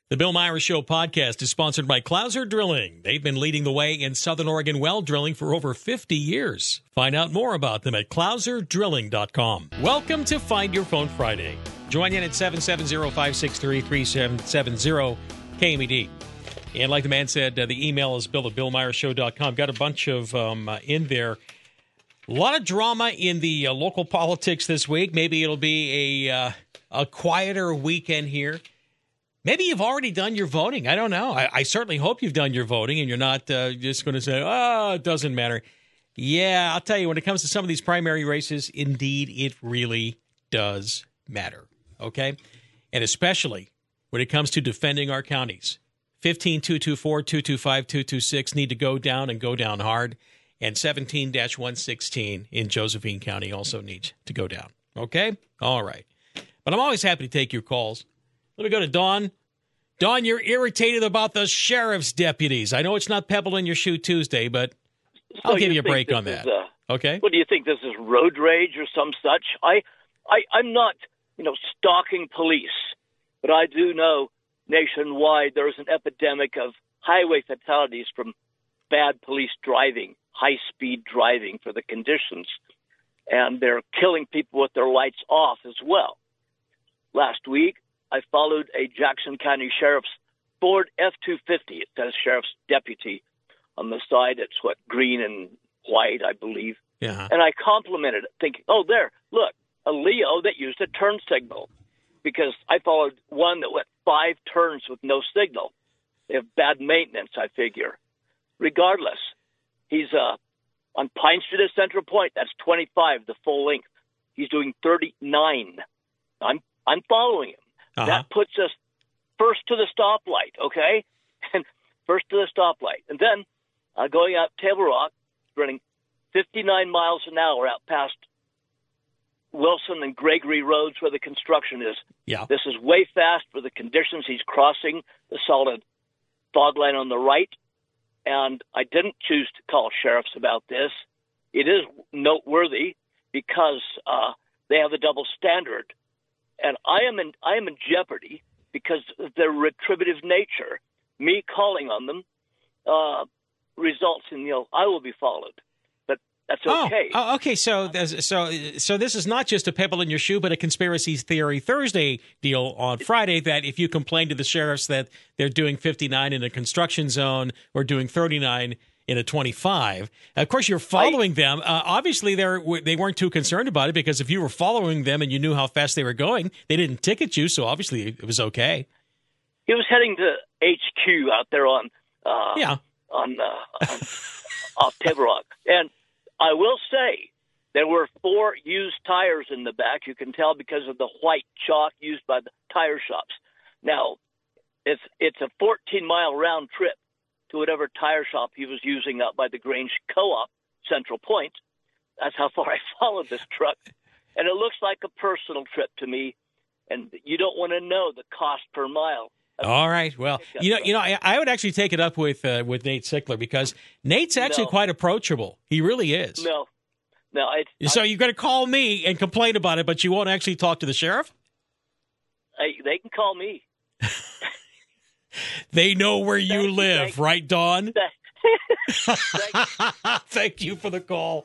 The Bill Myers Show podcast is sponsored by Clouser Drilling. They've been leading the way in Southern Oregon well drilling for over 50 years. Find out more about them at clouserdrilling.com. Welcome to Find Your Phone Friday. Join in at 770-563-3770 KMED. And like the man said, the email is bill@billmyershow.com. Got a bunch of in there. A lot of drama in the local politics this week. Maybe it'll be a quieter weekend here. Maybe you've already done your voting. I don't know. I certainly hope you've done your voting and you're not just going to say, it doesn't matter. Yeah, I'll tell you, when it comes to some of these primary races, indeed, it really does matter. Okay? And especially when it comes to defending our counties. 15-224, 225, 226 need to go down and go down hard. And 17-116 in Josephine County also needs to go down. Okay? All right. But I'm always happy to take your calls. Let me go to Dawn. Dawn, you're irritated about the sheriff's deputies. I know it's not Pebble in Your Shoe Tuesday, but I'll give you a break on that. Okay? What do you think? This is road rage or some such? I'm not, stalking police, but I do know nationwide there is an epidemic of highway fatalities from bad police driving, high-speed driving for the conditions, and they're killing people with their lights off as well. Last week, I followed a Jackson County Sheriff's Ford F-250. It says Sheriff's Deputy on the side. It's green and white, I believe. Yeah. And I complimented it, thinking, there, look, a Leo that used a turn signal. Because I followed one that went 5 turns with no signal. They have bad maintenance, I figure. Regardless, he's on Pine Street at Central Point. That's 25, the full length. He's doing 39. I'm following him. Uh-huh. That puts us first to the stoplight, okay? And first to the stoplight. And then going out Table Rock, running 59 miles an hour out past Wilson and Gregory Roads where the construction is. Yeah. This is way fast for the conditions. He's crossing the solid fog line on the right. And I didn't choose to call sheriffs about this. It is noteworthy because they have a double standard. And I am in jeopardy because of their retributive nature. Me calling on them results in, I will be followed. But that's okay. Oh, okay. So this is not just a pebble in your shoe, but a conspiracy theory Thursday deal on Friday that if you complain to the sheriffs that they're doing 59 in a construction zone or doing 39 in a 25. Of course, you're following them. Obviously, they weren't too concerned about it because if you were following them and you knew how fast they were going, they didn't ticket you, so obviously it was okay. He was heading to HQ out there on off Table Rock. And I will say there were 4 used tires in the back. You can tell because of the white chalk used by the tire shops. Now, it's a 14-mile round trip to whatever tire shop he was using out by the Grange Co-op, Central Point. That's how far I followed this truck. And it looks like a personal trip to me, and you don't want to know the cost per mile. All right. Well, I would actually take it up with Nate Sickler because Nate's actually quite approachable. He really is. No. So you're going to call me and complain about it, but you won't actually talk to the sheriff? They can call me. They know where you live, right, Dawn? Thank you for the call.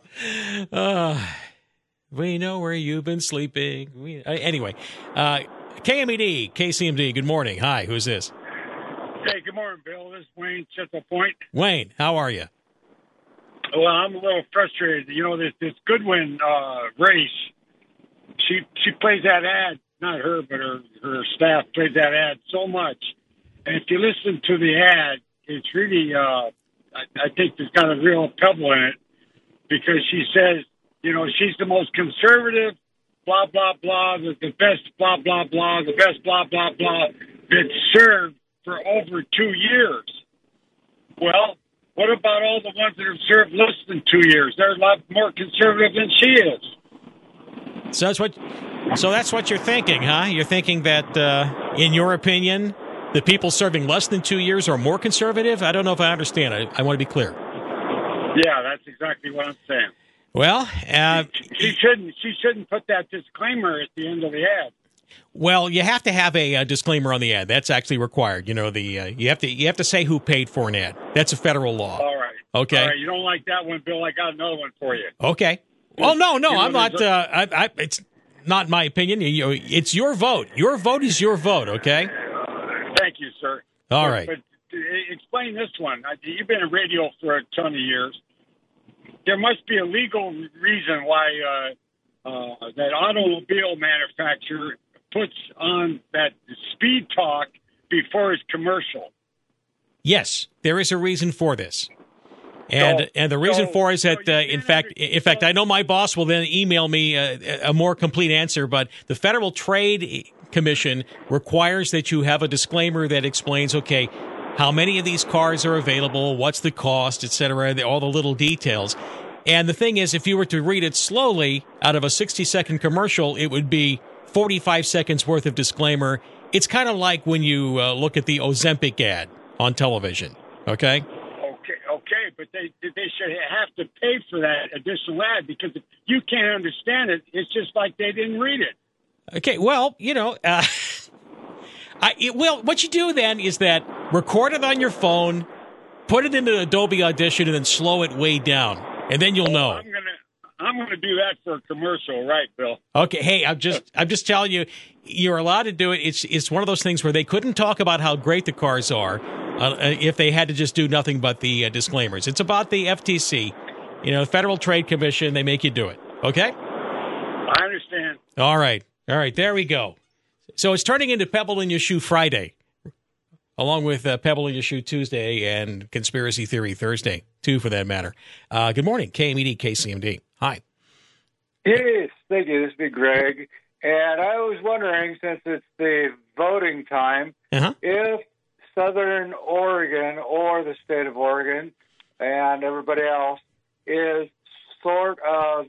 We know where you've been sleeping. Anyway, KMED, KCMD, good morning. Hi, who's this? Hey, good morning, Bill. This is Wayne, Central Point. Wayne, how are you? Well, I'm a little frustrated. This Goodwin race, she plays that ad, not her, but her staff plays that ad so much. And if you listen to the ad, it's really, I think there's got a real pebble in it because she says, she's the most conservative, blah, blah, blah, the best, blah, blah, blah, the best, blah, blah, blah, that served for over 2 years. Well, what about all the ones that have served less than 2 years? They're a lot more conservative than she is. So that's what you're thinking, huh? You're thinking that, in your opinion, the people serving less than 2 years are more conservative? I don't know if I understand. I want to be clear. Yeah, that's exactly what I'm saying. Well, she shouldn't put that disclaimer at the end of the ad. Well, you have to have a disclaimer on the ad. That's actually required. You know, you have to say who paid for an ad. That's a federal law. All right. Okay. All right. You don't like that one, Bill? I got another one for you. Okay. Well, no, I'm not. It's not my opinion. It's your vote. Your vote is your vote. Okay. Thank you, sir. All right. But explain this one. You've been in radio for a ton of years. There must be a legal reason why that automobile manufacturer puts on that speed talk before his commercial. Yes, there is a reason for this. And the reason for is that, in fact, I know my boss will then email me a more complete answer, but the Federal Trade Commission requires that you have a disclaimer that explains, okay, how many of these cars are available, what's the cost, et cetera, all the little details. And the thing is, if you were to read it slowly out of a 60-second commercial, it would be 45 seconds worth of disclaimer. It's kind of like when you look at the Ozempic ad on television, okay? Okay, but they should have to pay for that additional ad, because if you can't understand it, it's just like they didn't read it. Okay, well, what you do then is that record it on your phone, put it into Adobe Audition, and then slow it way down, and then you'll know. I'm gonna do that for a commercial, right, Bill? Okay, hey, I'm just telling you, you're allowed to do it. It's one of those things where they couldn't talk about how great the cars are if they had to just do nothing but the disclaimers. It's about the FTC, Federal Trade Commission. They make you do it. Okay? I understand. All right. There we go. So it's turning into Pebble in Your Shoe Friday, along with Pebble in Your Shoe Tuesday and Conspiracy Theory Thursday, too, for that matter. Good morning, KMED, KCMD. Hi. Yes, thank you. This is Greg. And I was wondering, since it's the voting time, if Southern Oregon or the state of Oregon and everybody else is sort of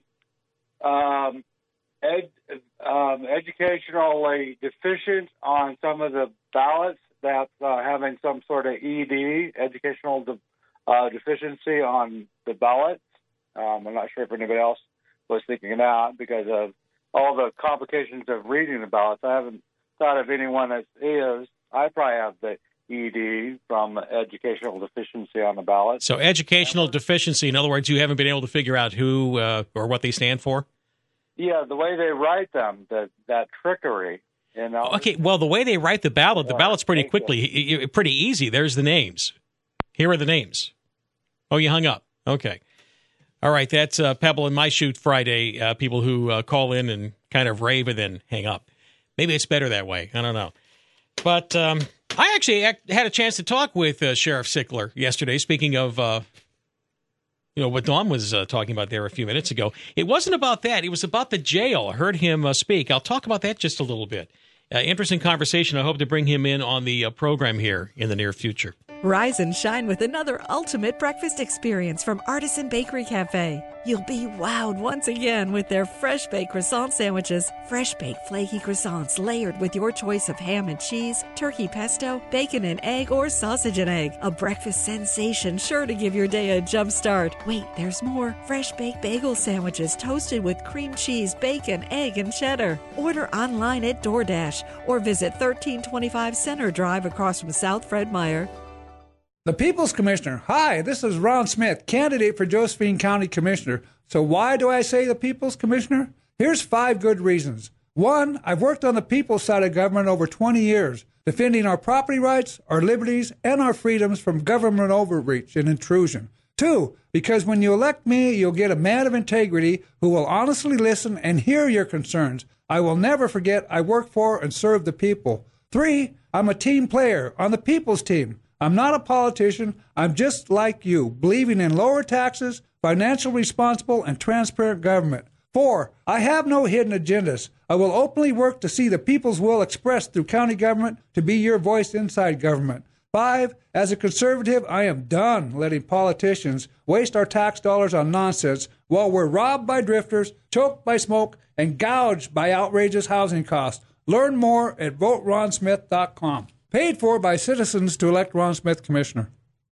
educationally deficient on some of the ballots that's having some sort of ED, educational deficiency on the ballots. I'm not sure if anybody else was thinking of that because of all the complications of reading the ballots. I haven't thought of anyone that is. I probably have the ED from educational deficiency on the ballot. So educational deficiency, in other words, you haven't been able to figure out who or what they stand for? Yeah, the way they write them, that trickery. Okay, well, the way they write the ballot's pretty pretty easy. There's the names. Here are the names. Oh, you hung up. Okay. All right, that's Pebble in My Shoot Friday, people who call in and kind of rave and then hang up. Maybe it's better that way. I don't know. But I actually had a chance to talk with Sheriff Sickler yesterday, speaking of what Dawn was talking about there a few minutes ago. It wasn't about that. It was about the jail. I heard him speak. I'll talk about that just a little bit. Interesting conversation. I hope to bring him in on the program here in the near future. Rise and shine with another ultimate breakfast experience from Artisan Bakery Cafe. You'll be wowed once again with their fresh baked croissant sandwiches. Fresh baked flaky croissants layered with your choice of ham and cheese, turkey pesto, bacon and egg, or sausage and egg. A breakfast sensation sure to give your day a jump start. Wait, there's more. Fresh baked bagel sandwiches toasted with cream cheese, bacon, egg, and cheddar. Order online at DoorDash or visit 1325 Center Drive across from South Fred Meyer. The People's Commissioner. Hi, this is Ron Smith, candidate for Josephine County Commissioner. So why do I say the People's Commissioner? Here's 5 good reasons. 1, I've worked on the people's side of government over 20 years, defending our property rights, our liberties, and our freedoms from government overreach and intrusion. 2, because when you elect me, you'll get a man of integrity who will honestly listen and hear your concerns. I will never forget I work for and serve the people. 3, I'm a team player on the people's team. I'm not a politician. I'm just like you, believing in lower taxes, financially responsible, and transparent government. 4, I have no hidden agendas. I will openly work to see the people's will expressed through county government to be your voice inside government. 5, as a conservative, I am done letting politicians waste our tax dollars on nonsense while we're robbed by drifters, choked by smoke, and gouged by outrageous housing costs. Learn more at voteronsmith.com. Paid for by citizens to elect Ron Smith Commissioner.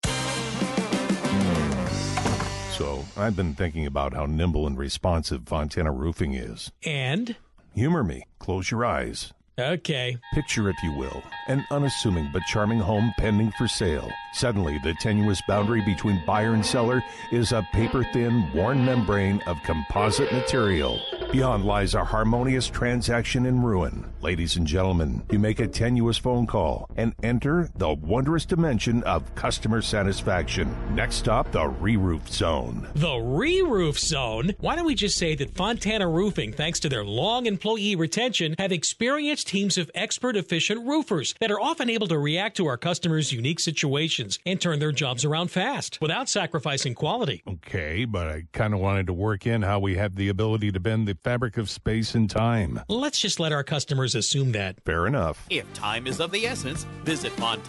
So, I've been thinking about how nimble and responsive Fontana Roofing is. And? Humor me. Close your eyes. Okay. Picture, if you will, an unassuming but charming home pending for sale. Suddenly, the tenuous boundary between buyer and seller is a paper-thin, worn membrane of composite material. Beyond lies a harmonious transaction in ruin. Ladies and gentlemen, you make a tenuous phone call and enter the wondrous dimension of customer satisfaction. Next stop, the re-roof zone. The re-roof zone? Why don't we just say that Fontana Roofing, thanks to their long employee retention, have experienced teams of expert, efficient roofers that are often able to react to our customers' unique situations and turn their jobs around fast without sacrificing quality. Okay, but I kind of wanted to work in how we have the ability to bend the fabric of space and time. Let's just let our customers assume that. Fair enough. If time is of the essence, visit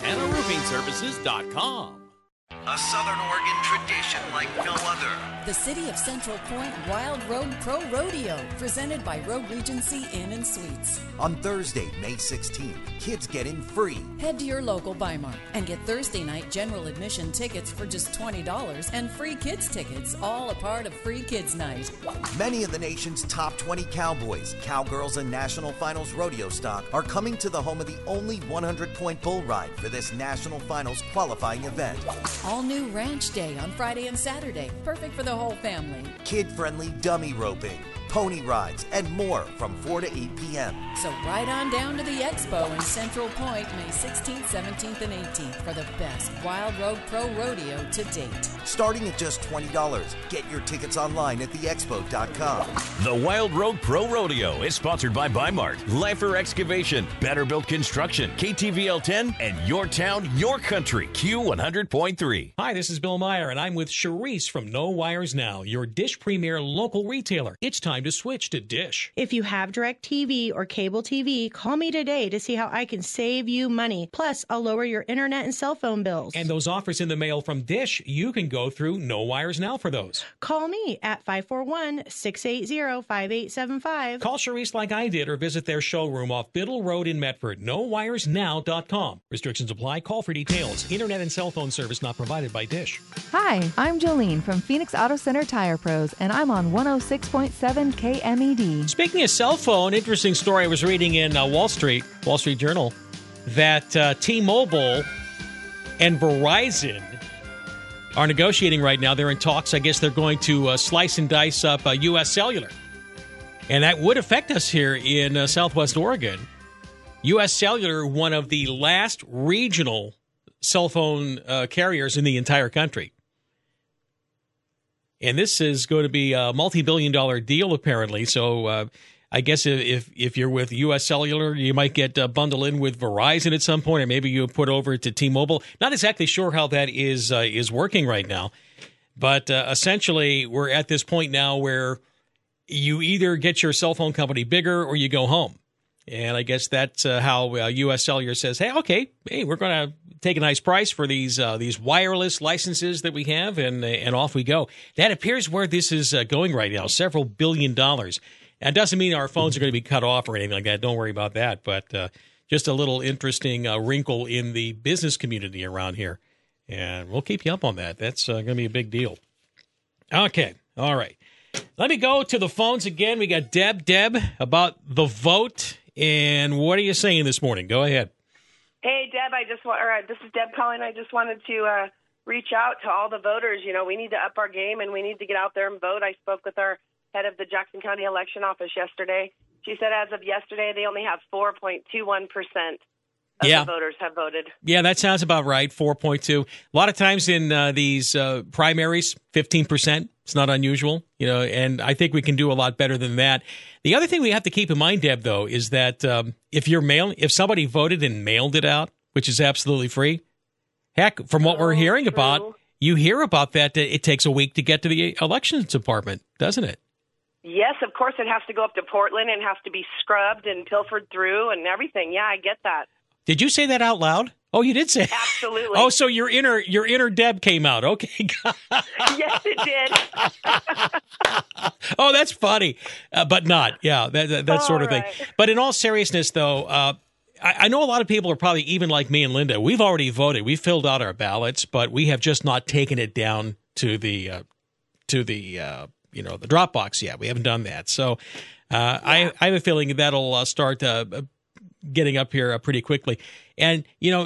MontanaRoofingServices.com. A Southern Oregon tradition like no other. The City of Central Point Wild Road Pro Rodeo, presented by Road Regency Inn & Suites. On Thursday, May 16th, kids get in free. Head to your local Bi-Mart and get Thursday night general admission tickets for just $20 and free kids tickets, all a part of Free Kids Night. Many of the nation's top 20 cowboys, cowgirls, and national finals rodeo stock are coming to the home of the only 100-point bull ride for this national finals qualifying event. All new Ranch Day on Friday and Saturday, perfect for the whole family. Kid-friendly dummy roping, pony rides, and more from 4 to 8 p.m. So ride on down to the Expo in Central Point, May 16th, 17th, and 18th for the best Wild Road Pro Rodeo to date. Starting at just $20. Get your tickets online at theexpo.com. The Wild Road Pro Rodeo is sponsored by Bi-Mart, Lifer Excavation, Better Built Construction, KTVL 10, and Your Town, Your Country, Q100.3. Hi, this is Bill Meyer, and I'm with Charisse from No Wires Now, your Dish Premier local retailer. It's time to switch to Dish. If you have DirecTV or cable TV, call me today to see how I can save you money. Plus, I'll lower your internet and cell phone bills. And those offers in the mail from Dish, you can go through No Wires Now for those. Call me at 541-680-5875. Call Charisse like I did or visit their showroom off Biddle Road in Medford. NoWiresNow.com. Restrictions apply. Call for details. Internet and cell phone service not provided by Dish. Hi, I'm Jolene from Phoenix Auto Center Tire Pros, and I'm on 106.7 KMED. Speaking of cell phone, interesting story I was reading in Wall Street Journal, that T-Mobile and Verizon are negotiating right now. They're in talks. I guess they're going to slice and dice up U.S. Cellular. And that would affect us here in Southwest Oregon. U.S. Cellular, one of the last regional cell phone carriers in the entire country. And this is going to be a multi-billion-dollar deal, apparently. So I guess if you're with U.S. Cellular, you might get bundled in with Verizon at some point, or maybe you put over to T-Mobile. Not exactly sure how that is working right now. But essentially, we're at this point now where you either get your cell phone company bigger or you go home. And I guess that's how U.S. Cellular says, hey, we're going to take a nice price for these wireless licenses that we have, and off we go. That appears where this is going right now, several $1 billion. And it doesn't mean our phones are going to be cut off or anything like that. Don't worry about that. But just a little interesting wrinkle in the business community around here. And we'll keep you up on that. That's going to be a big deal. Okay. All right. Let me go to the phones again. We got Deb, about the vote. And what are you saying this morning? Go ahead. Hey, Deb, this is Deb calling. I just wanted to reach out to all the voters. You know, we need to up our game and we need to get out there and vote. I spoke with our head of the Jackson County Election Office yesterday. She said as of yesterday, they only have 4.21% of the voters have voted. Yeah, that sounds about right, 4.2. A lot of times in these primaries, 15%. It's not unusual, you know, and I think we can do a lot better than that. The other thing we have to keep in mind, Deb, though, is that if somebody voted and mailed it out, which is absolutely free, heck, from what we're hearing about, you hear about that it takes a week to get to the elections department, doesn't it? Yes, of course, it has to go up to Portland and has to be scrubbed and pilfered through and everything. Yeah, I get that. Did you say that out loud? Oh, you did say it. Absolutely. Oh, so your inner Deb came out. Okay. Yes, it did. Oh, that's funny, but not. Yeah, that sort of thing. But in all seriousness, though, I know a lot of people are probably even like me and Linda. We've already voted. We filled out our ballots, but we have just not taken it down to the the drop box yet. We haven't done that. So I have a feeling that'll start getting up here pretty quickly. And,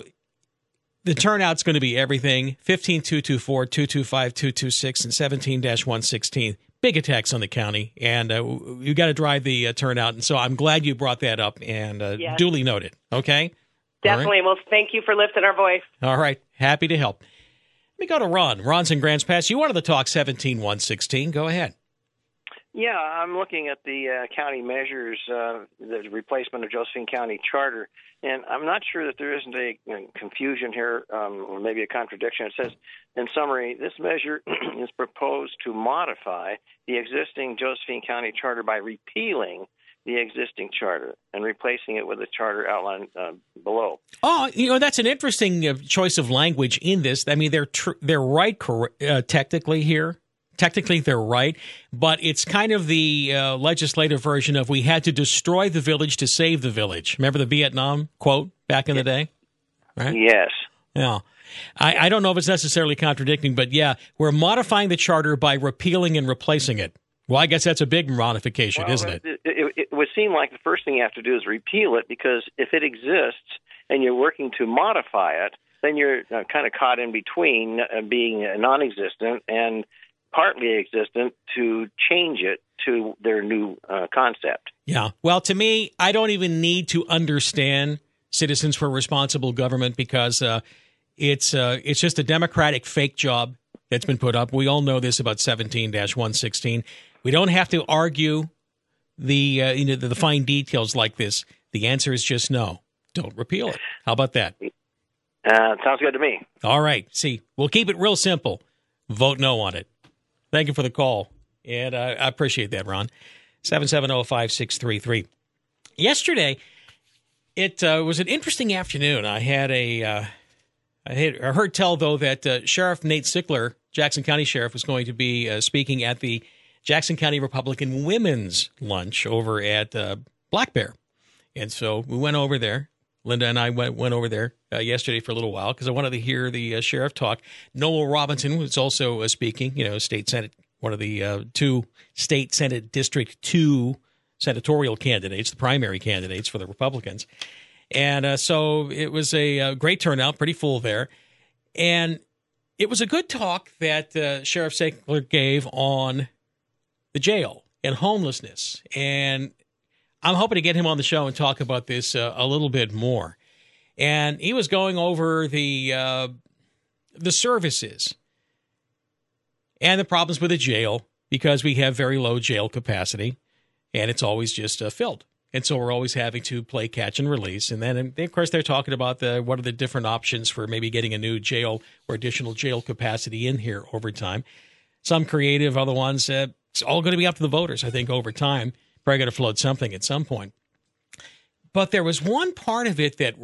the turnout's going to be everything. 15-224, 225-226, and 17-116. Big attacks on the county, and you got to drive the turnout. And so I'm glad you brought that up, and duly noted. Okay? Definitely. Right. Well, thank you for lifting our voice. All right. Happy to help. Let me go to Ron. Ron's in Grants Pass. You wanted to talk 17-116. Go ahead. Yeah, I'm looking at the county measures, the replacement of Josephine County Charter, and I'm not sure that there isn't a confusion here, or maybe a contradiction. It says, in summary, this measure is proposed to modify the existing Josephine County Charter by repealing the existing charter and replacing it with a charter outlined below. Oh, that's an interesting choice of language in this. I mean, they're right technically here. Technically, they're right, but it's kind of the legislative version of we had to destroy the village to save the village. Remember the Vietnam quote back in the day? Right? Yes. Yeah. I don't know if it's necessarily contradicting, but yeah, we're modifying the charter by repealing and replacing it. Well, I guess that's a big modification, isn't it? It would seem like the first thing you have to do is repeal it, because if it exists and you're working to modify it, then you're kind of caught in between being non-existent and partly existent to change it to their new concept. Yeah. Well, to me, I don't even need to understand Citizens for Responsible Government, because it's just a Democratic fake job that's been put up. We all know this about 17-116. We don't have to argue the fine details like this. The answer is just no. Don't repeal it. How about that? Sounds good to me. All right. See, we'll keep it real simple. Vote no on it. Thank you for the call, and I appreciate that, Ron. 770-5633. Yesterday, it was an interesting afternoon. I had I heard tell, though, that Sheriff Nate Sickler, Jackson County Sheriff, was going to be speaking at the Jackson County Republican Women's Lunch over at Black Bear. And so we went over there. Linda and I went over there yesterday for a little while because I wanted to hear the sheriff talk. Noel Robinson was also speaking, state senate, one of the two state senate District 2 senatorial candidates, the primary candidates for the Republicans. And so it was a great turnout, pretty full there. And it was a good talk that Sheriff Sickler gave on the jail and homelessness. And I'm hoping to get him on the show and talk about this a little bit more. And he was going over the services and the problems with the jail, because we have very low jail capacity, and it's always just filled. And so we're always having to play catch and release. And then, of course, they're talking about what are the different options for maybe getting a new jail or additional jail capacity in here over time. Some creative, other ones, it's all going to be up to the voters, I think, over time. Probably going to float something at some point. But there was one part of it that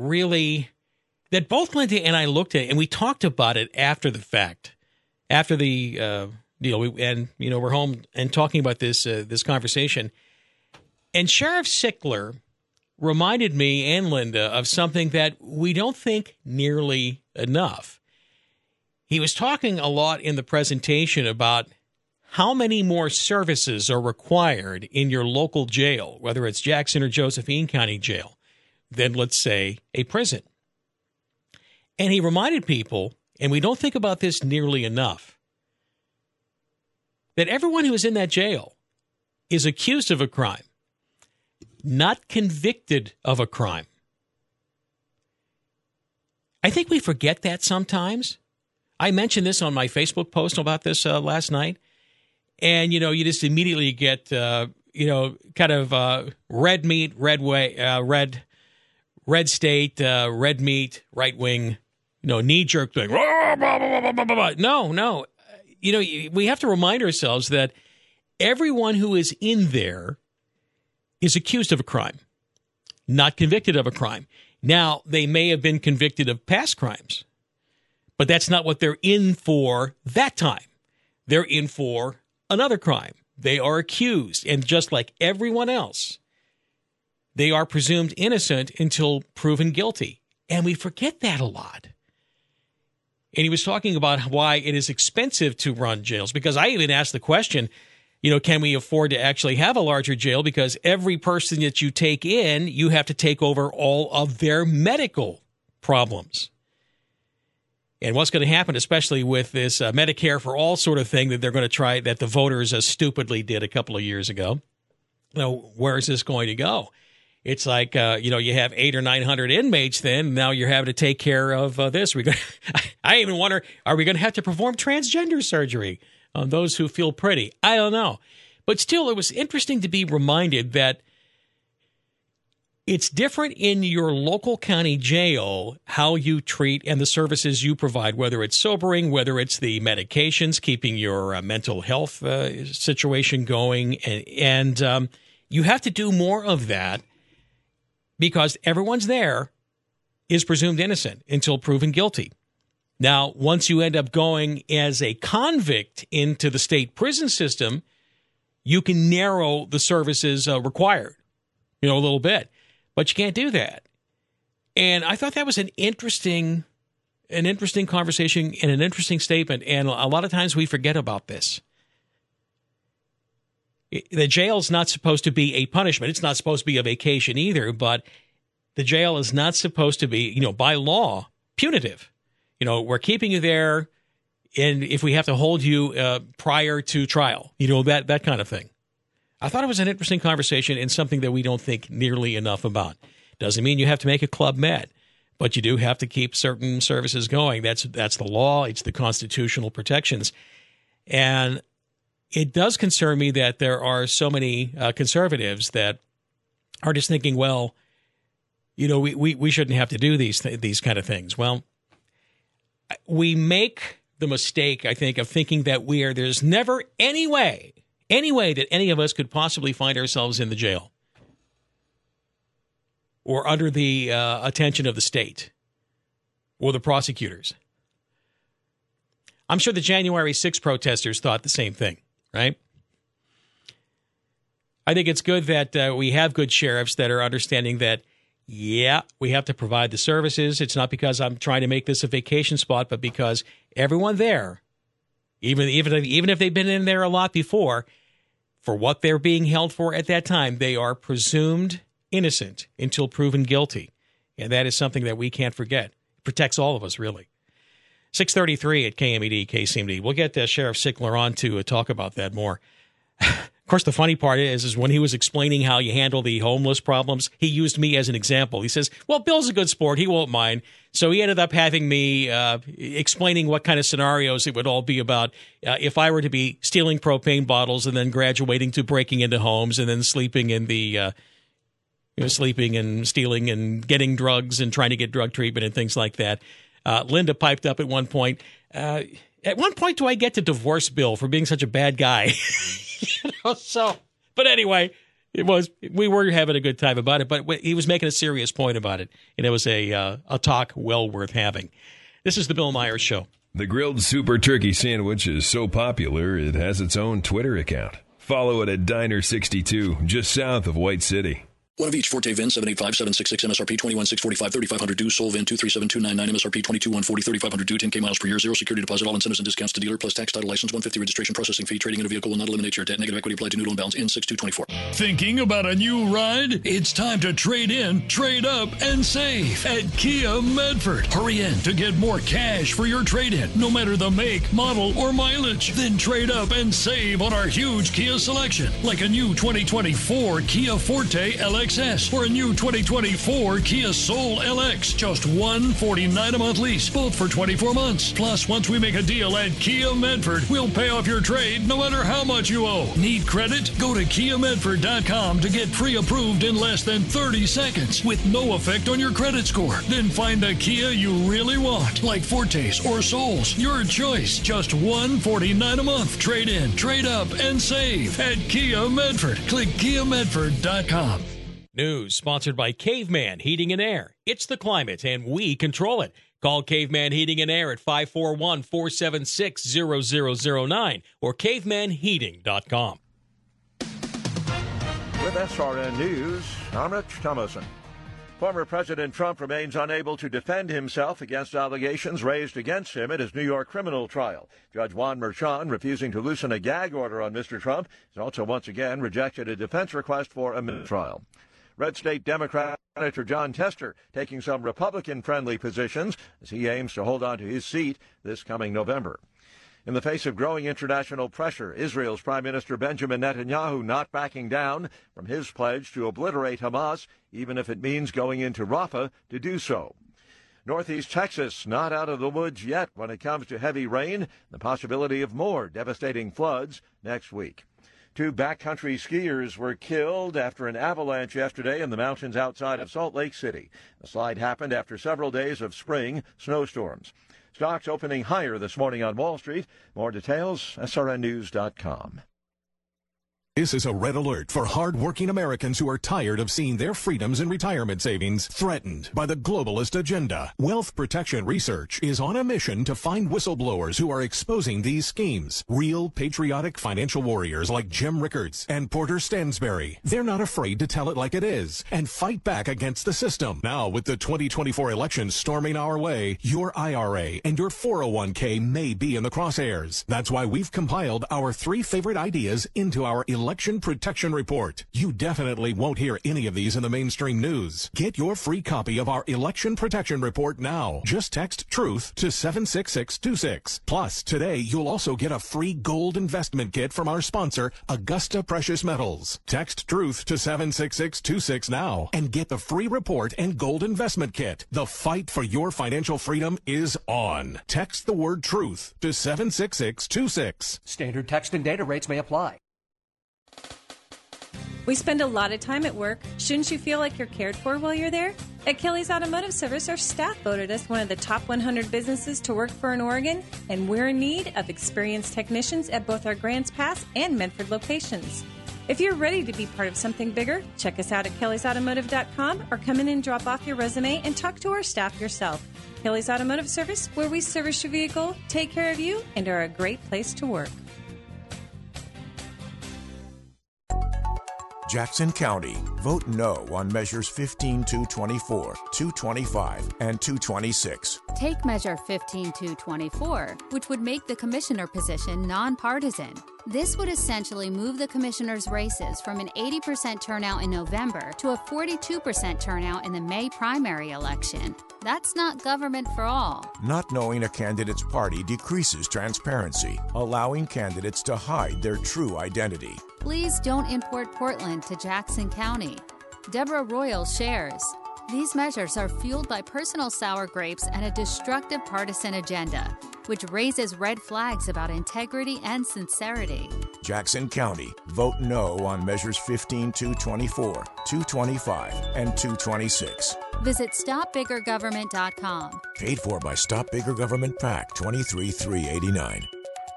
both Linda and I looked at, and we talked about it after the fact, after the deal. We're home and talking about this conversation. And Sheriff Sickler reminded me and Linda of something that we don't think nearly enough. He was talking a lot in the presentation about how many more services are required in your local jail, whether it's Jackson or Josephine County Jail, than, let's say, a prison. And he reminded people, and we don't think about this nearly enough, that everyone who is in that jail is accused of a crime, not convicted of a crime. I think we forget that sometimes. I mentioned this on my Facebook post about this last night. And, you just immediately get, kind of red meat, red state, red meat, right wing, knee-jerk thing. No. We have to remind ourselves that everyone who is in there is accused of a crime, not convicted of a crime. Now, they may have been convicted of past crimes, but that's not what they're in for that time. They're in for another crime. They are accused, and just like everyone else, they are presumed innocent until proven guilty. And we forget that a lot. And he was talking about why it is expensive to run jails, because I even asked the question, can we afford to actually have a larger jail? Because every person that you take in, you have to take over all of their medical problems. And what's going to happen, especially with this Medicare for all sort of thing that they're going to try, that the voters stupidly did a couple of years ago, where is this going to go? It's like, you have 800 or 900 inmates then. Now you're having to take care of this. I even wonder, are we going to have to perform transgender surgery on those who feel pretty? I don't know. But still, it was interesting to be reminded that it's different in your local county jail how you treat and the services you provide, whether it's sobering, whether it's the medications, keeping your mental health situation going. And you have to do more of that because everyone's there is presumed innocent until proven guilty. Now, once you end up going as a convict into the state prison system, you can narrow the services required, a little bit. But you can't do that. And I thought that was an interesting conversation and an interesting statement. And a lot of times we forget about this. The jail's not supposed to be a punishment. It's not supposed to be a vacation either, but the jail is not supposed to be, by law, punitive. We're keeping you there, and if we have to hold you prior to trial, that kind of thing. I thought it was an interesting conversation and something that we don't think nearly enough about. Doesn't mean you have to make a Club Med, but you do have to keep certain services going. That's the law. It's the constitutional protections. And it does concern me that there are so many conservatives that are just thinking, well, we shouldn't have to do these kind of things. Well, we make the mistake, I think, of thinking that there's never any way that any of us could possibly find ourselves in the jail or under the attention of the state or the prosecutors. I'm sure the January 6 protesters thought the same thing, right? I think it's good that we have good sheriffs that are understanding that, yeah, we have to provide the services. It's not because I'm trying to make this a vacation spot, but because everyone there, even if they've been in there a lot before, for what they're being held for at that time, they are presumed innocent until proven guilty. And that is something that we can't forget. It protects all of us, really. 6:33 at KMED, KCMD. We'll get Sheriff Sickler on to talk about that more. Of course, the funny part is when he was explaining how you handle the homeless problems, he used me as an example. He says, well, Bill's a good sport. He won't mind. So he ended up having me explaining what kind of scenarios it would all be about if I were to be stealing propane bottles and then graduating to breaking into homes and then sleeping in the sleeping and stealing and getting drugs and trying to get drug treatment and things like that. Linda piped up at one point. At one point, do I get to divorce Bill for being such a bad guy? But anyway, we were having a good time about it, but he was making a serious point about it, and it was a talk well worth having. This is the Bill Myers Show. The grilled super turkey sandwich is so popular, it has its own Twitter account. Follow it at Diner62, just south of White City. One of each. Forte VIN 785766 MSRP 21645 3500 due. Sol VIN 237299 MSRP 22140 3500 due. 10K miles per year. Zero security deposit. All incentives and discounts to dealer plus tax title license 150 registration processing fee. Trading in a vehicle will not eliminate your debt. Negative equity applied to new loan balance in 6224. Thinking about a new ride? It's time to trade in, trade up, and save at Kia Medford. Hurry in to get more cash for your trade-in, no matter the make, model, or mileage. Then trade up and save on our huge Kia selection, like a new 2024 Kia Forte LXS or a new 2024 Kia Soul LX. Just $149 a month lease, both for 24 months. Plus, once we make a deal at Kia Medford, we'll pay off your trade no matter how much you owe. Need credit? Go to KiaMedford.com to get pre-approved in less than 30 seconds with no effect on your credit score. Then find the Kia you really want, like Fortes or Souls. Your choice. Just $149 a month. Trade in, trade up, and save at Kia Medford. Click KiaMedford.com. News sponsored by Caveman Heating and Air. It's the climate, and we control it. Call Caveman Heating and Air at 541-476-0009 or cavemanheating.com. With SRN News, I'm Rich Thomason. Former President Trump remains unable to defend himself against allegations raised against him at his New York criminal trial. Judge Juan Merchan, refusing to loosen a gag order on Mr. Trump, has also once again rejected a defense request for a mini-trial. Red State Democrat Senator John Tester taking some Republican-friendly positions as he aims to hold on to his seat this coming November. In the face of growing international pressure, Israel's Prime Minister Benjamin Netanyahu not backing down from his pledge to obliterate Hamas, even if it means going into Rafah to do so. Northeast Texas not out of the woods yet when it comes to heavy rain, the possibility of more devastating floods next week. 2 backcountry skiers were killed after an avalanche yesterday in the mountains outside of Salt Lake City. The slide happened after several days of spring snowstorms. Stocks opening higher this morning on Wall Street. More details, srnnews.com. This is a red alert for hard-working Americans who are tired of seeing their freedoms and retirement savings threatened by the globalist agenda. Wealth Protection Research is on a mission to find whistleblowers who are exposing these schemes. Real patriotic financial warriors like Jim Rickards and Porter Stansberry. They're not afraid to tell it like it is and fight back against the system. Now, with the 2024 election storming our way, your IRA and your 401k may be in the crosshairs. That's why we've compiled our 3 favorite ideas into our Election Protection Report. You definitely won't hear any of these in the mainstream news. Get your free copy of our Election Protection Report now. Just text TRUTH to 76626. Plus, today you'll also get a free gold investment kit from our sponsor, Augusta Precious Metals. Text TRUTH to 76626 now and get the free report and gold investment kit. The fight for your financial freedom is on. Text the word TRUTH to 76626. Standard text and data rates may apply. We spend a lot of time at work. Shouldn't you feel like you're cared for while you're there? At Kelly's Automotive Service, our staff voted us one of the top 100 businesses to work for in Oregon, and we're in need of experienced technicians at both our Grants Pass and Medford locations. If you're ready to be part of something bigger, check us out at kellysautomotive.com or come in and drop off your resume and talk to our staff yourself. Kelly's Automotive Service, where we service your vehicle, take care of you, and are a great place to work. Jackson County, vote no on Measures 15-224, 225, and 226. Take Measure 15-224, which would make the commissioner position nonpartisan. This would essentially move the commissioner's races from an 80% turnout in November to a 42% turnout in the May primary election. That's not government for all. Not knowing a candidate's party decreases transparency, allowing candidates to hide their true identity. Please don't import Portland to Jackson County. Deborah Royal shares. These measures are fueled by personal sour grapes and a destructive partisan agenda, which raises red flags about integrity and sincerity. Jackson County, vote no on Measures 15-224, 225, and 226. Visit StopBiggerGovernment.com. Paid for by Stop Bigger Government PAC 23389.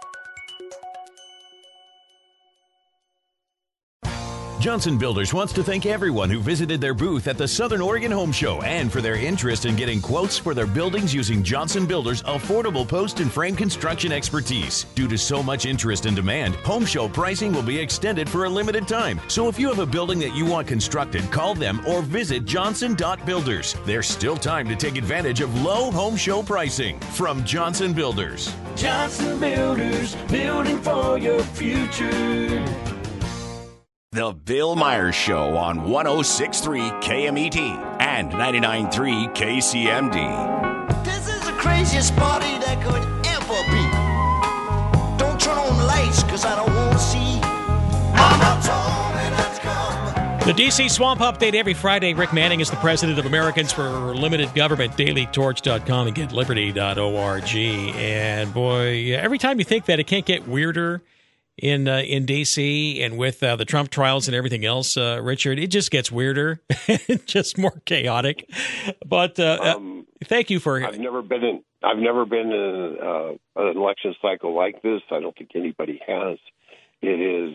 Johnson Builders wants to thank everyone who visited their booth at the Southern Oregon Home Show and for their interest in getting quotes for their buildings using Johnson Builders' affordable post and frame construction expertise. Due to so much interest and demand, Home Show pricing will be extended for a limited time. So if you have a building that you want constructed, call them or visit johnson.builders. There's still time to take advantage of low Home Show pricing from Johnson Builders. Johnson Builders, building for your future. The Bill Myers Show on 106.3 KMET and 99.3 KCMD. This is the craziest party that could ever be. Don't turn on the lights, because I don't want to see. Mama told me not to come. The DC Swamp Update every Friday. Rick Manning is the president of Americans for Limited Government. DailyTorch.com and GetLiberty.org. And boy, every time you think that it can't get weirder in D.C. and with the Trump trials and everything else, Richard, it just gets weirder, just more chaotic. But thank you for. I've never been in an election cycle like this. I don't think anybody has. It is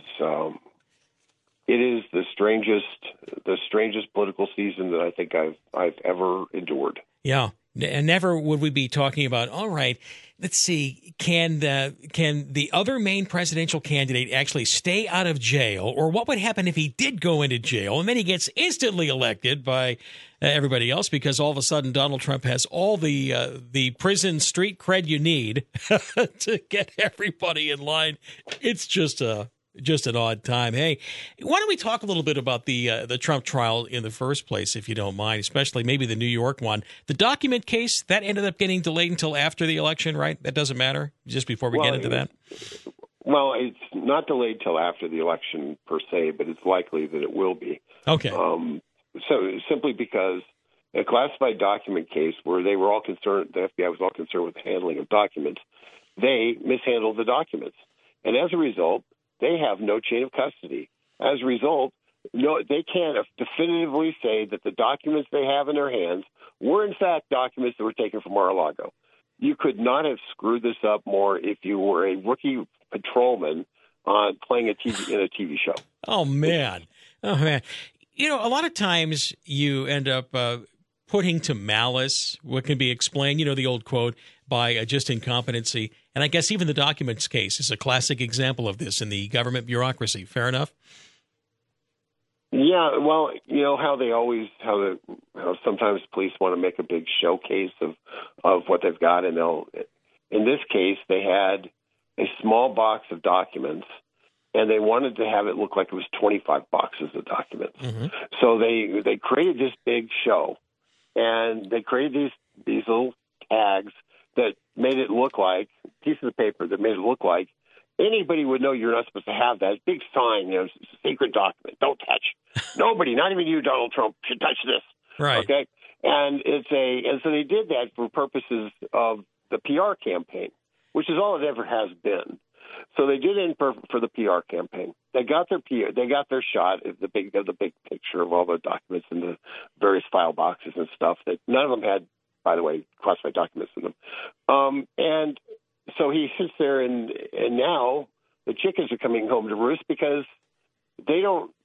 the strangest political season that I think I've ever endured. Yeah. And never would we be talking about, all right, let's see, can the other main presidential candidate actually stay out of jail? Or what would happen if he did go into jail and then he gets instantly elected by everybody else because all of a sudden Donald Trump has all the prison street cred you need to get everybody in line? It's just an odd time. Hey, why don't we talk a little bit about the Trump trial in the first place, if you don't mind, especially maybe the New York one. The document case, that ended up getting delayed until after the election, right? That doesn't matter, just before we get into that? Well, it's not delayed till after the election per se, but it's likely that it will be. Okay. So simply because a classified document case where they were all concerned, the FBI was all concerned with the handling of documents, they mishandled the documents. And as a result, they have no chain of custody. As a result, they can't definitively say that the documents they have in their hands were, in fact, documents that were taken from Mar-a-Lago. You could not have screwed this up more if you were a rookie patrolman playing in a TV show. Oh, man. You know, a lot of times you end up putting to malice what can be explained, you know, the old quote, by just incompetency. And I guess even the documents case is a classic example of this in the government bureaucracy. Fair enough? Yeah, well, you know how how sometimes police want to make a big showcase of what they've got, and in this case, they had a small box of documents, and they wanted to have it look like it was 25 boxes of documents. Mm-hmm. So they created this big show, and they created these little tags that made it look like pieces of paper that made it look like anybody would know you're not supposed to have that. Big sign, you know, it's a secret document. Don't touch. Nobody, not even you, Donald Trump, should touch this. Right. Okay. And so they did that for purposes of the PR campaign, which is all it ever has been. So they did it for the PR campaign. They got their shot of the big picture of all the documents in the various file boxes and stuff that none of them had, by the way, classified documents in them. And so he sits there, and now the chickens are coming home to roost because they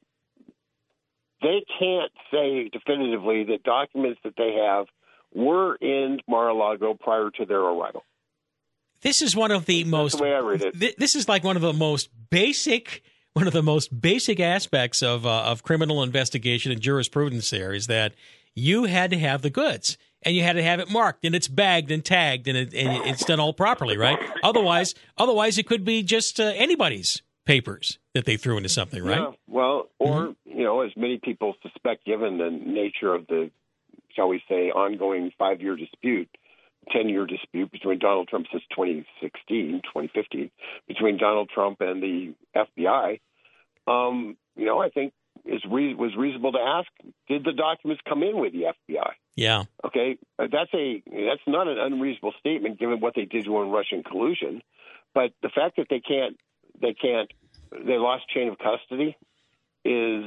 can't say definitively that documents that they have were in Mar-a-Lago prior to their arrival. This is one of the most. That's the way I read it. This is like one of the most basic aspects of criminal investigation and jurisprudence. There is that you had to have the goods. And you had to have it marked, and it's bagged and tagged, and it's done all properly, right? Otherwise, it could be just anybody's papers that they threw into something, right? Yeah, well, or you know, as many people suspect, given the nature of the, shall we say, ongoing 5-year dispute, 10-year dispute between Donald Trump since 2015, between Donald Trump and the FBI, you know, I think was reasonable to ask, did the documents come in with the FBI? Yeah. Okay, that's not an unreasonable statement given what they did on Russian collusion, but the fact that they lost chain of custody is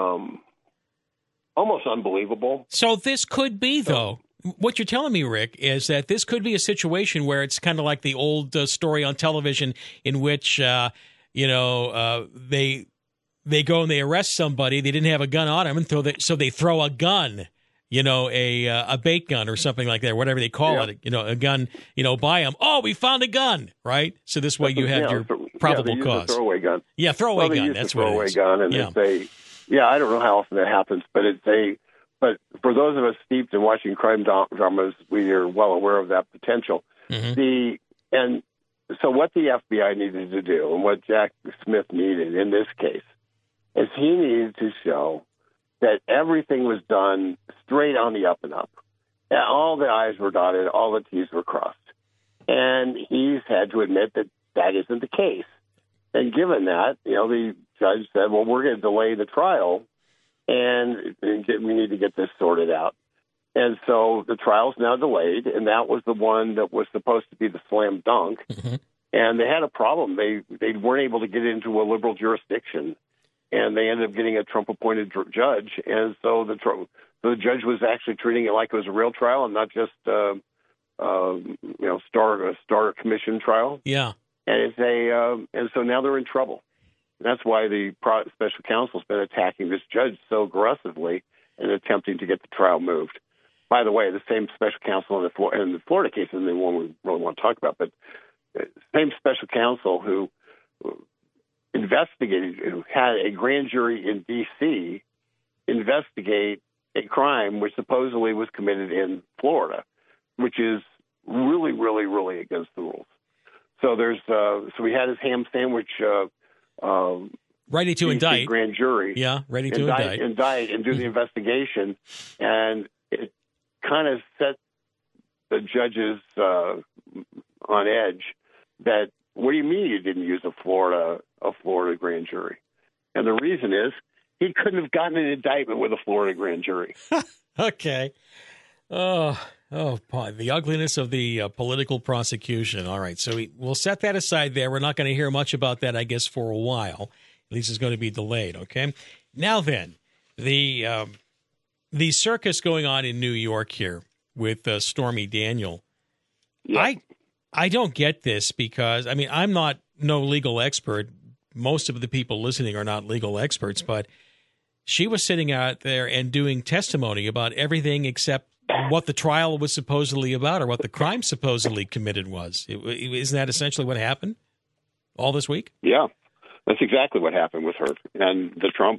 almost unbelievable. So this could be, though, what you're telling me, Rick, is that this could be a situation where it's kind of like the old story on television in which they go and they arrest somebody. They didn't have a gun on them, and so they throw a gun, you know, a bait gun or something like that, whatever they call it, you know, a gun, you know, by them. Oh, we found a gun, right? So this way you have your probable cause. A throwaway gun. Yeah, throwaway gun. That's what it is. Throwaway gun, and I don't know how often that happens, but but for those of us steeped in watching crime dramas, we are well aware of that potential. Mm-hmm. So what the FBI needed to do, and what Jack Smith needed in this case, is he needed to show that everything was done straight on the up and up. And all the I's were dotted, all the T's were crossed. And he's had to admit that that isn't the case. And given that, you know, the judge said, well, we're going to delay the trial, and we need to get this sorted out. And so the trial's now delayed, and that was the one that was supposed to be the slam dunk. Mm-hmm. And they had a problem. They weren't able to get into a liberal jurisdiction, and they ended up getting a Trump-appointed judge. And so the judge was actually treating it like it was a real trial and not just a star commission trial. Yeah. And and so now they're in trouble. And that's why the special counsel's been attacking this judge so aggressively and attempting to get the trial moved. by the way, the same special counsel in the Florida case isn't the one we really want to talk about, but the same special counsel who investigated, who had a grand jury in D.C. investigate a crime which supposedly was committed in Florida, which is really, really, really against the rules. So so we had his ham sandwich. Ready to indict. Grand jury. Yeah, ready to indict and do the investigation. And it kind of set the judges on edge that, what do you mean you didn't use a Florida grand jury? And the reason is he couldn't have gotten an indictment with a Florida grand jury. Okay. Oh, boy, the ugliness of the political prosecution. All right, so we'll set that aside there. We're not going to hear much about that, I guess, for a while. At least it's going to be delayed, okay? Now then, the circus going on in New York here with Stormy Daniels. Yeah. I don't get this because, I mean, I'm no legal expert. Most of the people listening are not legal experts, but she was sitting out there and doing testimony about everything except what the trial was supposedly about or what the crime supposedly committed was. Isn't that essentially what happened all this week? Yeah, that's exactly what happened with her. And the Trump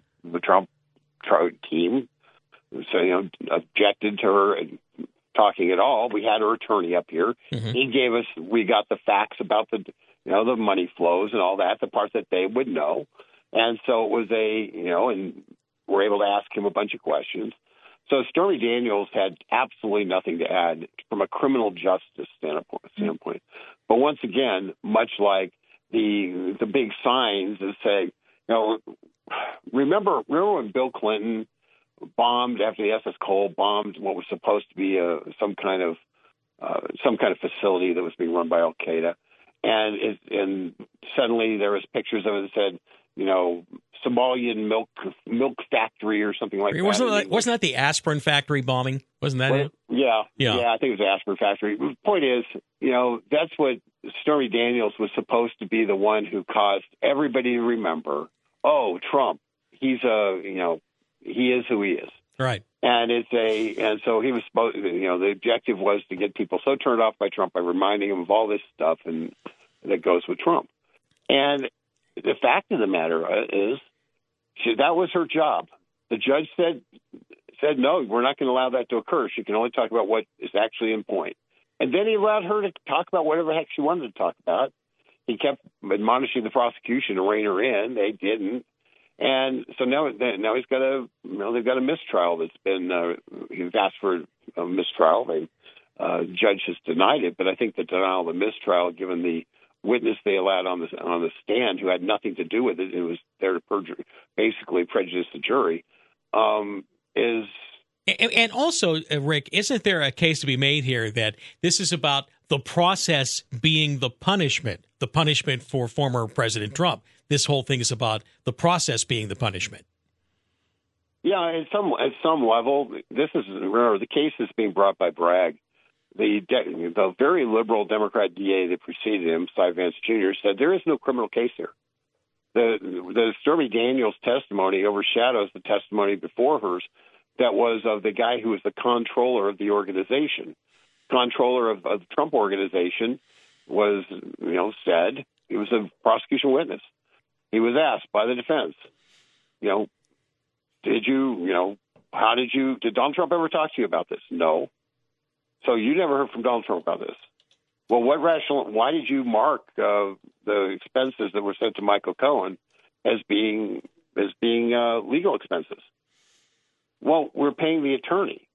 team, so, objected to her talking at all. We had her attorney up here. Mm-hmm. We got the facts about the money flows and all that, the parts that they would know. And so it was and we're able to ask him a bunch of questions. So Stormy Daniels had absolutely nothing to add from a criminal justice standpoint. But once again, much like the big signs that say, remember when Bill Clinton bombed after the SS Cole bombed what was supposed to be some kind of facility that was being run by Al Qaeda, and suddenly there was pictures of it that said, Somalian milk factory or something like that. Wasn't that the aspirin factory bombing? Wasn't that it? Yeah, I think it was the aspirin factory. The point is, that's what Stormy Daniels was supposed to be, the one who caused everybody to remember, oh, Trump, he is who he is. Right. And so he was supposed, the objective was to get people so turned off by Trump by reminding them of all this stuff and that goes with Trump. And the fact of the matter is, that was her job. The judge said, no, we're not going to allow that to occur. She can only talk about what is actually in point. And then he allowed her to talk about whatever the heck she wanted to talk about. He kept admonishing the prosecution to rein her in. They didn't. And so now he's got they've got a mistrial that's been, he's asked for a mistrial. The judge has denied it, but I think the denial of the mistrial, given the witness they allowed on the stand who had nothing to do with it, was there to basically prejudice the jury, is. And also, Rick, isn't there a case to be made here that this is about the process being the punishment for former President Trump? This whole thing is about the process being the punishment. Yeah, at some level, the case is being brought by Bragg. The very liberal Democrat DA that preceded him, Cy Vance Jr., said there is no criminal case here. The Stormy Daniels testimony overshadows the testimony before hers that was of the guy who was the controller of the organization. Controller of the Trump organization was, said he was a prosecution witness. He was asked by the defense, did Donald Trump ever talk to you about this? No. So you never heard from Donald Trump about this. Well, why did you mark the expenses that were sent to Michael Cohen as being legal expenses? Well, we're paying the attorney.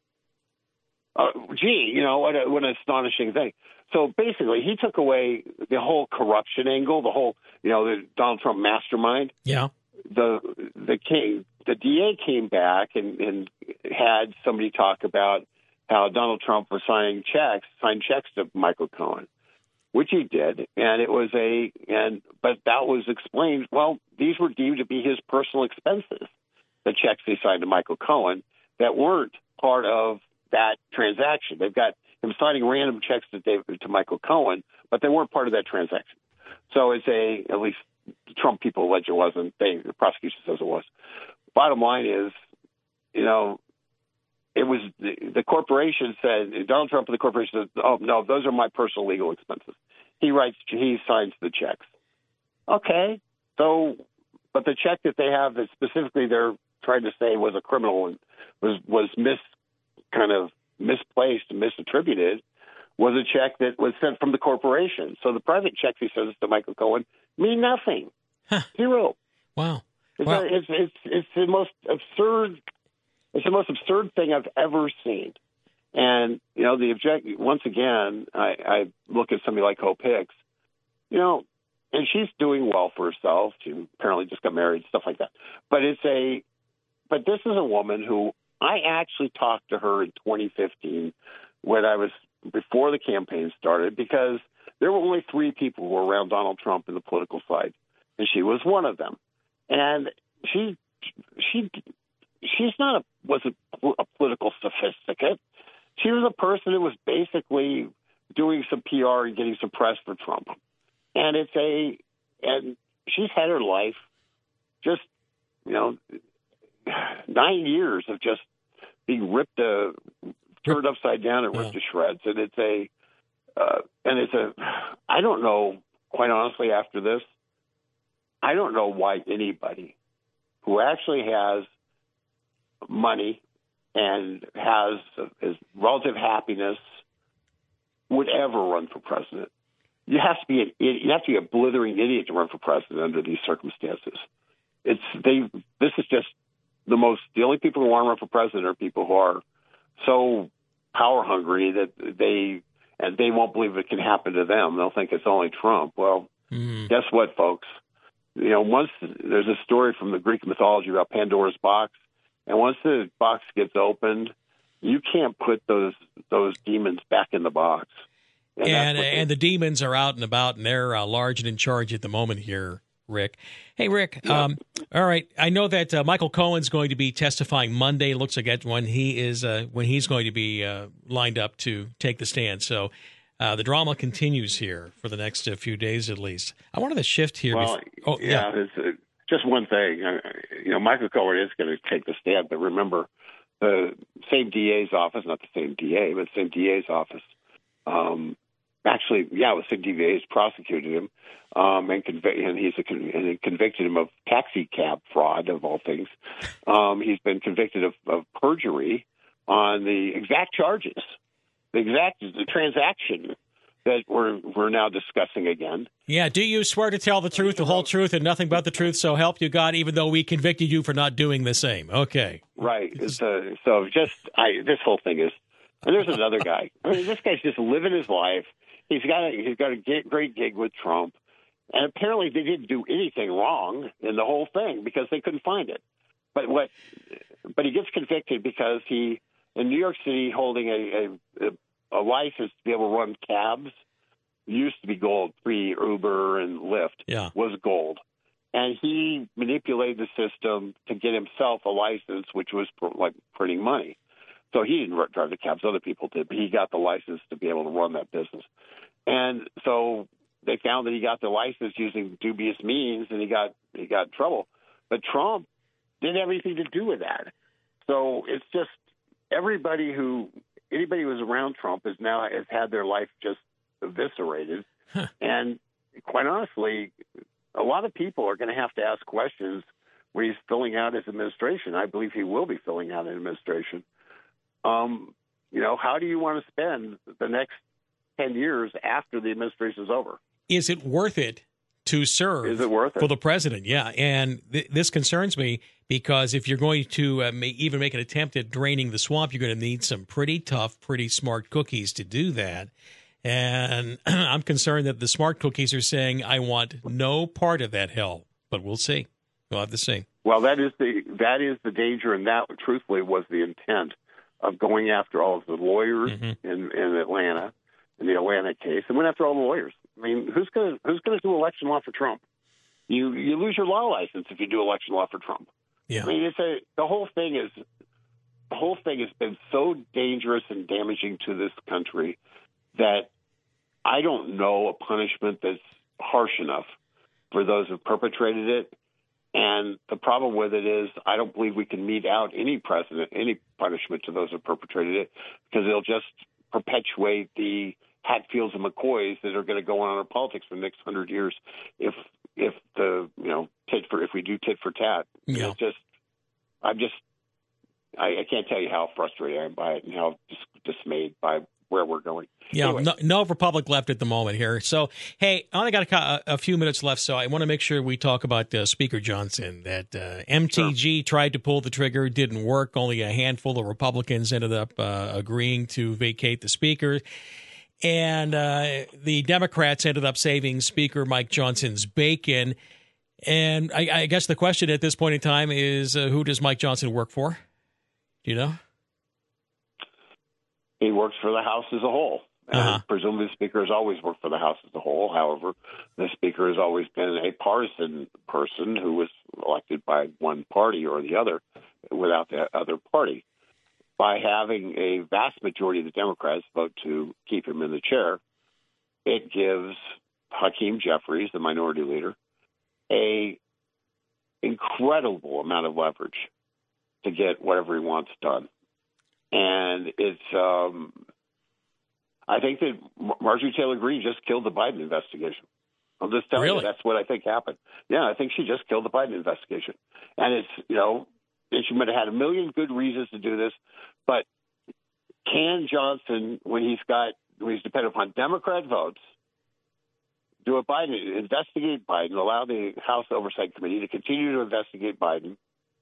What an astonishing thing. So basically, he took away the whole corruption angle, the whole, the Donald Trump mastermind. Yeah. The DA came back and had somebody talk about how Donald Trump was signed checks to Michael Cohen, which he did, but that was explained. Well, these were deemed to be his personal expenses, the checks they signed to Michael Cohen that weren't part of that transaction. They've got him signing random checks to Michael Cohen, but they weren't part of that transaction. So at least the Trump people allege it wasn't. The prosecution says it was. Bottom line is, it was the corporation said, Donald Trump and the corporation said, oh, no, those are my personal legal expenses. He signs the checks. Okay. So, but the check that they have that specifically they're trying to say was a criminal and was misplaced and misattributed was a check that was sent from the corporation. So the private checks, he says to Michael Cohen, mean nothing. Zero. Wow. It's the most absurd. It's the most absurd thing I've ever seen. And, once again, I look at somebody like Hope Hicks, and she's doing well for herself. She apparently just got married, stuff like that. But but this is a woman who I actually talked to her in 2015 before the campaign started, because there were only 3 people who were around Donald Trump in the political side, and she was one of them. And she's not wasn't a political sophisticate. She was a person who was basically doing some PR and getting some press for Trump. And and she's had her life just, 9 years of just being turned upside down and ripped to shreds. And I don't know, quite honestly, after this, I don't know why anybody who actually has money and has relative happiness would ever run for president. You have to be a blithering idiot to run for president under these circumstances. This is just the only people who want to run for president are people who are so power hungry that they won't believe it can happen to them. They'll think it's only Trump. Well, guess what, folks? Once there's a story from the Greek mythology about Pandora's box, and once the box gets opened, you can't put those demons back in the box. And the demons are out and about, and they're large and in charge at the moment here, Rick. Hey, Rick. Yeah. All right. I know that Michael Cohen's going to be testifying Monday. Looks like that's when he's going to be lined up to take the stand. So the drama continues here for the next few days at least. I wanted to shift here. Well, it's just one thing. Michael Cohen is going to take the stand, but remember, the same DA's office, not the same DA, but the same DA's office. The same DA's prosecuted him and convicted him of taxi cab fraud, of all things. He's been convicted of perjury on the exact charges, the transaction that we're now discussing again. Yeah, do you swear to tell the truth, the whole truth, and nothing but the truth, so help you God, even though we convicted you for not doing the same? Okay. Right. This whole thing is, and there's another guy. I mean, this guy's just living his life. He's got a great gig with Trump, and apparently they didn't do anything wrong in the whole thing because they couldn't find it. But he gets convicted because he, in New York City, holding a license to be able to run cabs, used to be gold, pre-Uber and Lyft, was gold. And he manipulated the system to get himself a license, which was like printing money. So he didn't drive the cabs, other people did, but he got the license to be able to run that business. And so they found that he got the license using dubious means, and he got in trouble. But Trump didn't have anything to do with that. So it's just anybody who was around Trump has had their life just eviscerated. Huh. And quite honestly, a lot of people are going to have to ask questions when he's filling out his administration. I believe he will be filling out an administration. How do you want to spend the next 10 years after the administration is over? Is it worth it to serve for the president? Yeah, and this concerns me because if you're going to even make an attempt at draining the swamp, you're going to need some pretty tough, pretty smart cookies to do that. And I'm concerned that the smart cookies are saying, I want no part of that hell. But we'll see. We'll have to see. Well, that is the danger, and that, truthfully, was the intent of going after all of the lawyers in Atlanta, in the Atlanta case, and went after all the lawyers. I mean, who's going to do election law for Trump? You lose your law license if you do election law for Trump. Yeah. I mean, the whole thing has been so dangerous and damaging to this country that I don't know a punishment that's harsh enough for those who perpetrated it. And the problem with it is I don't believe we can mete out any punishment to those who perpetrated it, because it'll just perpetuate the Hatfields and McCoys that are going to go on in our politics for the next 100 years if we do tit for tat. Yeah. It's just, I can't tell you how frustrated I am by it and how dismayed by where we're going. Yeah, Anyway. no Republic left at the moment here. So, hey, I only got a few minutes left, so I want to make sure we talk about Speaker Johnson. That MTG tried to pull the trigger, didn't work. Only a handful of Republicans ended up agreeing to vacate the Speaker. And the Democrats ended up saving Speaker Mike Johnson's bacon. And I guess the question at this point in time is, who does Mike Johnson work for? Do you know? He works for the House as a whole. And presumably the Speaker has always worked for the House as a whole. However, the Speaker has always been a partisan person who was elected by one party or the other without the other party. By having a vast majority of the Democrats vote to keep him in the chair, it gives Hakeem Jeffries, the minority leader, a incredible amount of leverage to get whatever he wants done. And it's, I think that Marjorie Taylor Greene just killed the Biden investigation. I'm just telling you, that's what I think happened. Yeah, I think she just killed the Biden investigation. And it's, she might have had a million good reasons to do this, but can Johnson, when he's dependent upon Democrat votes, investigate Biden, allow the House Oversight Committee to continue to investigate Biden,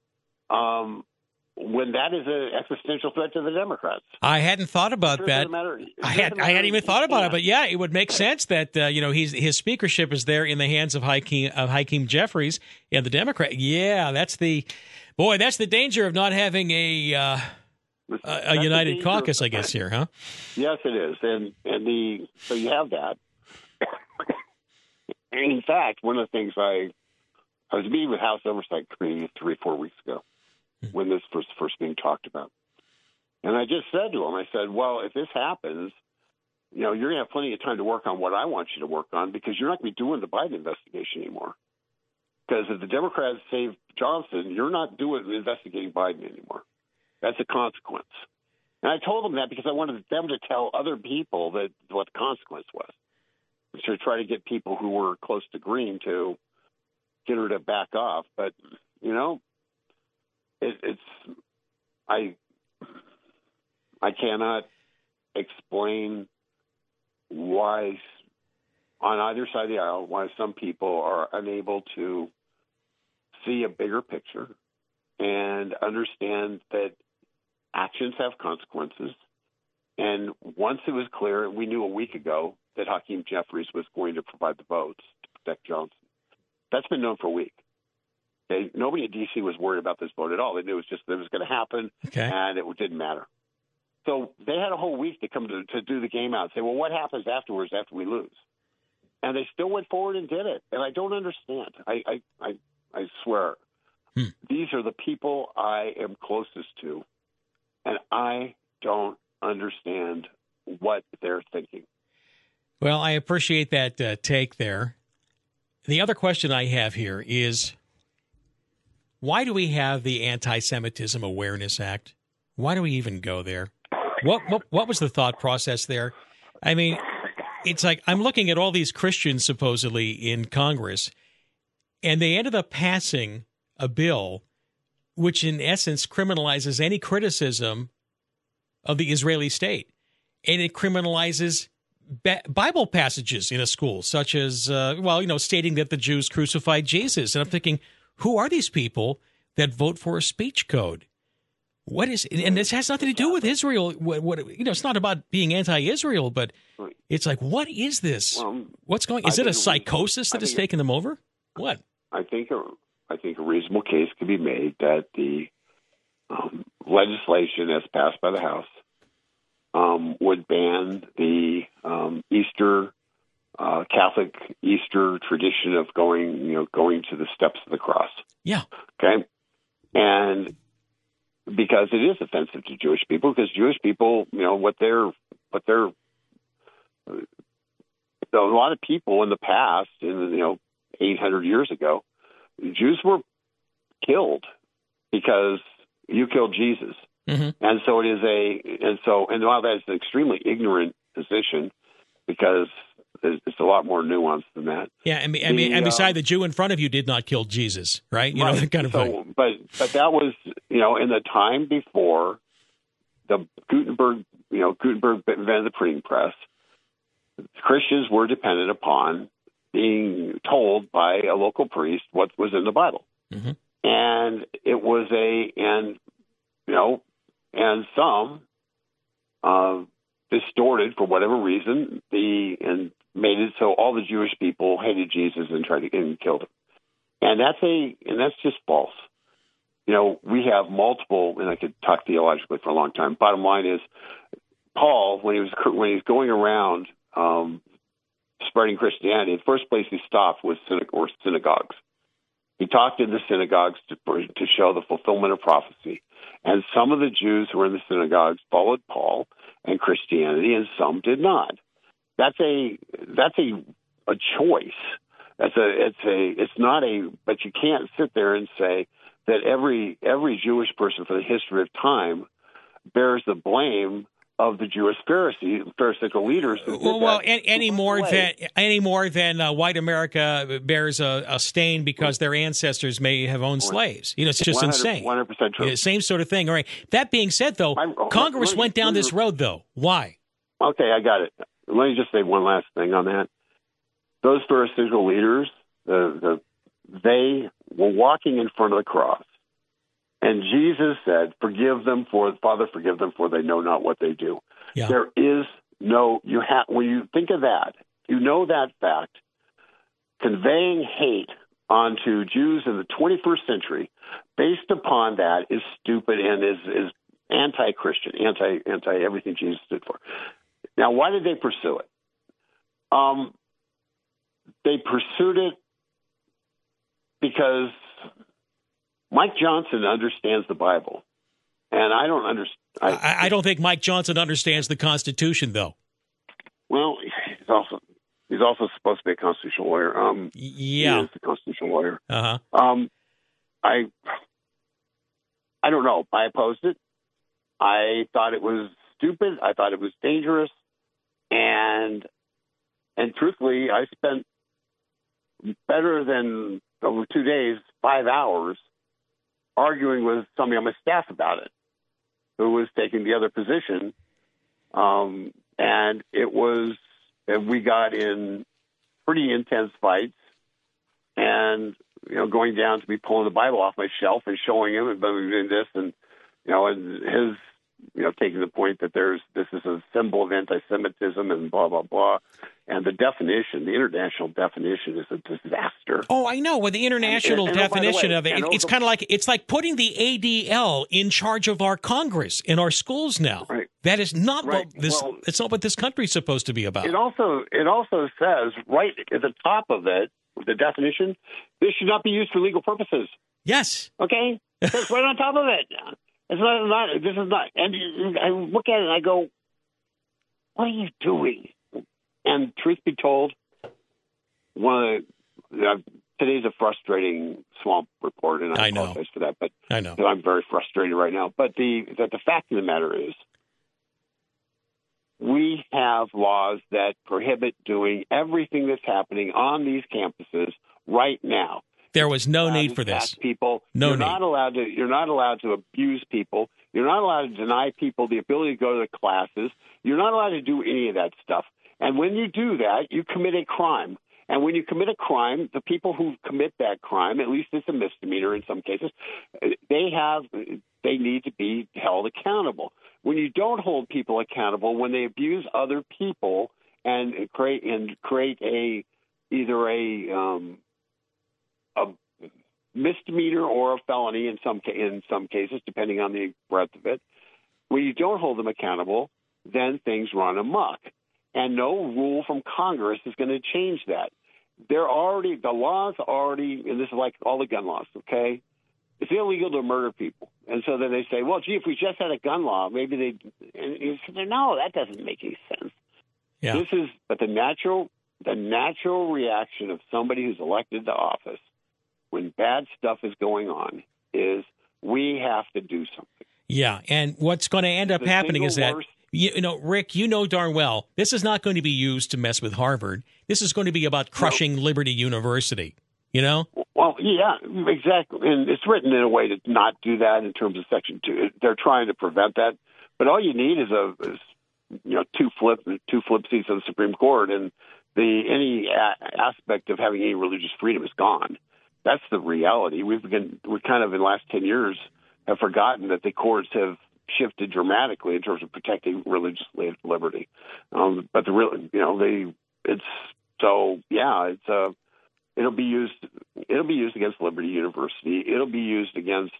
when that is an existential threat to the Democrats? I hadn't thought about that. I hadn't even thought about it, but yeah, it would make sense that his speakership is there in the hands of Hakeem Jeffries and the Democrat. Yeah, that's the danger of not having a united caucus, I guess, here, huh? Yes, it is, so you have that. And in fact, one of the things I was meeting with House Oversight Committee 3-4 weeks ago when this was first being talked about. And I just said to him, I said, well, if this happens, you're going to have plenty of time to work on what I want you to work on, because you're not going to be doing the Biden investigation anymore. Because if the Democrats save Johnson, you're not investigating Biden anymore. That's a consequence. And I told them that because I wanted them to tell other people what the consequence was. To try to get people who were close to Green to get her to back off. But, I cannot explain why on either side of the aisle, why some people are unable to see a bigger picture and understand that actions have consequences. And once it was clear, we knew a week ago that Hakeem Jeffries was going to provide the votes to protect Johnson. That's been known for a week. Okay? Nobody in D.C. was worried about this vote at all. They knew it was just that it was going to happen, and it didn't matter. So they had a whole week to come to do the game out and say, well, what happens afterwards after we lose? And they still went forward and did it. And I don't understand. I swear. These are the people I am closest to, and I don't understand what they're thinking. Well, I appreciate that take there. The other question I have here is, why do we have the Anti-Semitism Awareness Act? Why do we even go there? What was the thought process there? I mean, it's like I'm looking at all these Christians supposedly in Congress, and they ended up passing a bill which in essence criminalizes any criticism of the Israeli state. And it criminalizes Bible passages in a school, such as, stating that the Jews crucified Jesus. And I'm thinking, who are these people that vote for a speech code? What is, and this has nothing to do with Israel. It's not about being anti-Israel, but it's like, what is this? What's going? Is it a psychosis that has taken them over? What? I think a reasonable case could be made that the legislation as passed by the House would ban the Catholic Easter tradition of going to the steps of the cross. Yeah. Okay. And because it is offensive to Jewish people, because Jewish people, a lot of people in the past, 800 years ago, Jews were killed because you killed Jesus. Mm-hmm. And so it is and while that's an extremely ignorant position, because it's a lot more nuanced than that. Yeah, and beside the Jew in front of you did not kill Jesus, right? You know, that kind of thing. But that was, in the time before the Gutenberg invented the printing press, Christians were dependent upon being told by a local priest what was in the Bible. Mm-hmm. And it was and some distorted for whatever reason and made it so all the Jewish people hated Jesus and killed him. And that's just false. We have multiple, and I could talk theologically for a long time. Bottom line is, Paul, when he's going around spreading Christianity, the first place he stopped was synagogues. He talked in the synagogues to show the fulfillment of prophecy. And some of the Jews who were in the synagogues followed Paul and Christianity, and some did not. That's a choice. But you can't sit there and say that every Jewish person for the history of time bears the blame of the Jewish Pharisaical leaders. Any more than white America bears a stain because their ancestors may have owned slaves. It's just 100%, insane. 100% true. Same sort of thing. All right. That being said, though, Congress went down this road, though. Why? Okay, I got it. Let me just say one last thing on that. Those Pharisaical leaders, they were walking in front of the cross. And Jesus said, Father, forgive them, for they know not what they do. Yeah. There is when you think of that, that fact, conveying hate onto Jews in the 21st century based upon that is stupid and is anti-Christian, anti everything Jesus stood for. Now, why did they pursue it? They pursued it because Mike Johnson understands the Bible, and I don't understand. I don't think Mike Johnson understands the Constitution, though. Well, he's also supposed to be a constitutional lawyer. He is a constitutional lawyer. Uh-huh. I don't know. I opposed it. I thought it was stupid. I thought it was dangerous, and truthfully, I spent better than over 2 days, 5 hours, arguing with somebody on my staff about it, who was taking the other position, and we got in pretty intense fights, and going down to me pulling the Bible off my shelf and showing him and doing this, and and his taking the point that this is a symbol of anti-Semitism and blah blah blah, and the international definition is a disaster. Oh, I know. Well, the international definition of it, it's kind of like putting the ADL in charge of our Congress in our schools now. Right. That is not it's not what this country is supposed to be about. It also says right at the top of it, the definition, this should not be used for legal purposes. Yes. Okay. It's right on top of it. This is not. And I look at it and I go, what are you doing? And truth be told, today's a frustrating swamp report, and I apologize for that. But I know I'm very frustrated right now. But the fact of the matter is, we have laws that prohibit doing everything that's happening on these campuses right now. There was no need for this. People, you're not allowed to abuse people. You're not allowed to deny people the ability to go to the classes. You're not allowed to do any of that stuff. And when you do that, you commit a crime. And when you commit a crime, the people who commit that crime, at least it's a misdemeanor in some cases, they need to be held accountable. When you don't hold people accountable, when they abuse other people and create either a misdemeanor or a felony in some cases, depending on the breadth of it, when you don't hold them accountable, then things run amok. And no rule from Congress is going to change that. The laws already, and this is like all the gun laws, okay? It's illegal to murder people. And so then they say, well, gee, if we just had a gun law, maybe no, that doesn't make any sense. Yeah. But the natural reaction of somebody who's elected to office when bad stuff is going on is we have to do something. Yeah, and what's going to end up happening is that, Rick, you know darn well, this is not going to be used to mess with Harvard. This is going to be about crushing Liberty University, Well, yeah, exactly. And it's written in a way to not do that in terms of Section 2. They're trying to prevent that. But all you need is two flip seats on the Supreme Court, and any aspect of having any religious freedom is gone. That's the reality. We kind of in the last 10 years have forgotten that the courts have shifted dramatically in terms of protecting religious liberty. But it'll be used against Liberty University. It'll be used against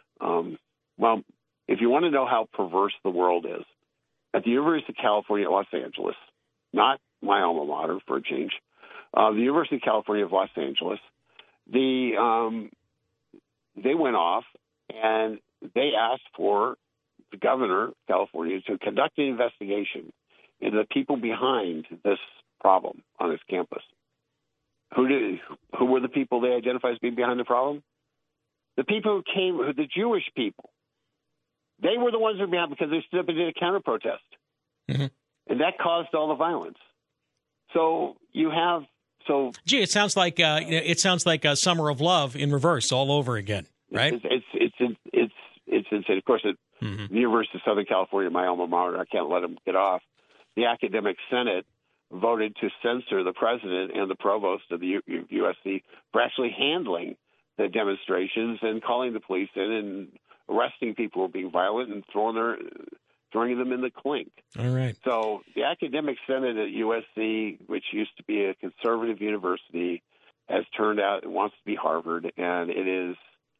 if you want to know how perverse the world is, at the University of California at Los Angeles, not my alma mater for a change, the University of California of Los Angeles, they went off and they asked for the governor of California to conduct an investigation into the people behind this problem on his campus. Who were the people they identified as being behind the problem? The people the Jewish people. They were the ones who were behind because they stood up and did a counter protest. Mm-hmm. And that caused all the violence. So gee, it sounds like a Summer of Love in reverse all over again, right? It's insane. Of course, the University of Southern California, my alma mater, I can't let them get off. The academic senate voted to censor the president and the provost of the USC for actually handling the demonstrations and calling the police in and arresting people who were being violent and throwing them in the clink. All right. So the academic senate at USC, which used to be a conservative university, has turned out it wants to be Harvard, and it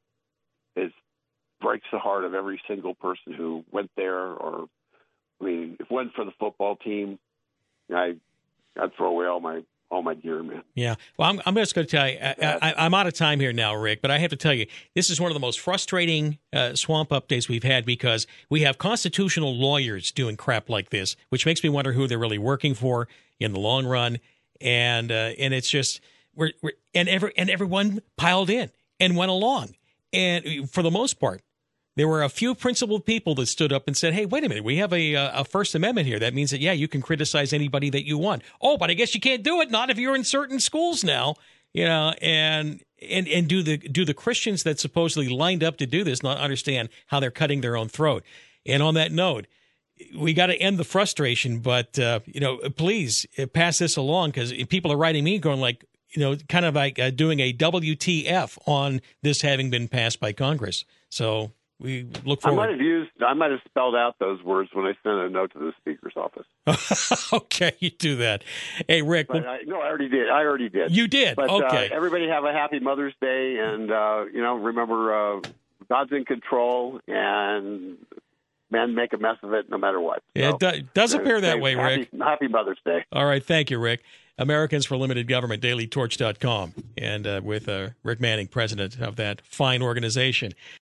breaks the heart of every single person who went there. If it wasn't for the football team, I'd throw away all my gear, man. Yeah. Well, I'm just going to tell you, I'm out of time here now, Rick, but I have to tell you, this is one of the most frustrating swamp updates we've had because we have constitutional lawyers doing crap like this, which makes me wonder who they're really working for in the long run. And it's just everyone piled in and went along. And for the most part, there were a few principled people that stood up and said, hey, wait a minute, we have a First Amendment here. That means that, you can criticize anybody that you want. Oh, but I guess you can't do it, not if you're in certain schools now, and do the Christians that supposedly lined up to do this not understand how they're cutting their own throat. And on that note, we got to end the frustration, but, please pass this along because people are writing me going like, kind of like doing a WTF on this having been passed by Congress. So we look forward. I might have spelled out those words when I sent a note to the Speaker's office. Okay, you do that. Hey, Rick. I already did. You did? But, okay. Everybody have a happy Mother's Day, and, remember, God's in control, and men make a mess of it no matter what. Yeah, it does appear that way, Rick. Happy Mother's Day. All right, thank you, Rick. Americans for Limited Government, dailytorch.com, and with Rick Manning, president of that fine organization.